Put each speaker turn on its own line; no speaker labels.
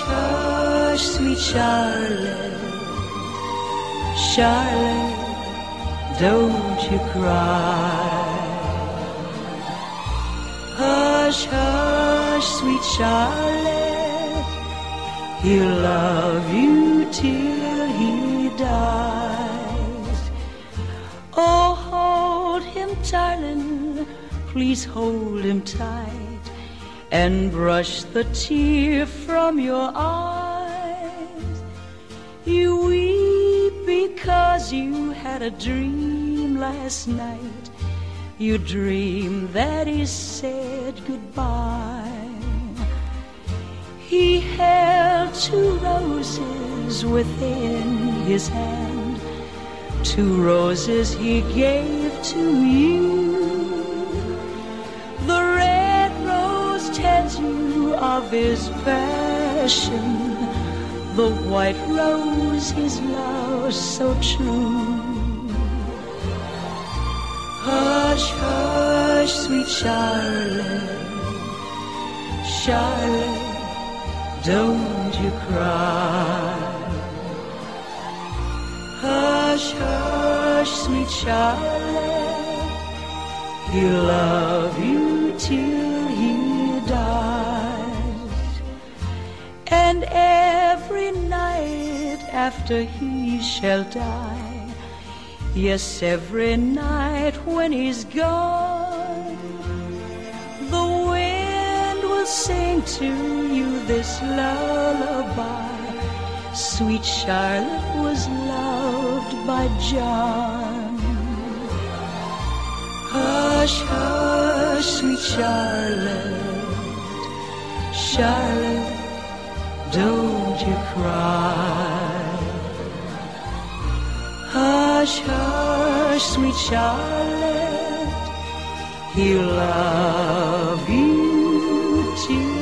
hush, sweet Charlotte, Charlotte, don't you cry. Hush, hush, sweet Charlotte, he'll love you till he dies. Oh, hold him, darling, please hold him tight, and brush the tear from your eyes. You weep because you had a dream last night. You dreamed that he said goodbye. He held 2 roses within his hand, 2 roses he gave to you. The red rose tells you of his passion, the white rose his love so true. Hush, hush, sweet Charlotte, Charlotte, don't you cry. Hush, hush, sweet Charlotte, he'll love you till he dies. And every night after he shall die, yes, every night when he's gone, the wind will sing to you this lullaby. Sweet Charlotte was loved by John. Hush, hush, sweet Charlotte, Charlotte, don't you cry. Hush, hush, sweet Charlotte, he'll love you too.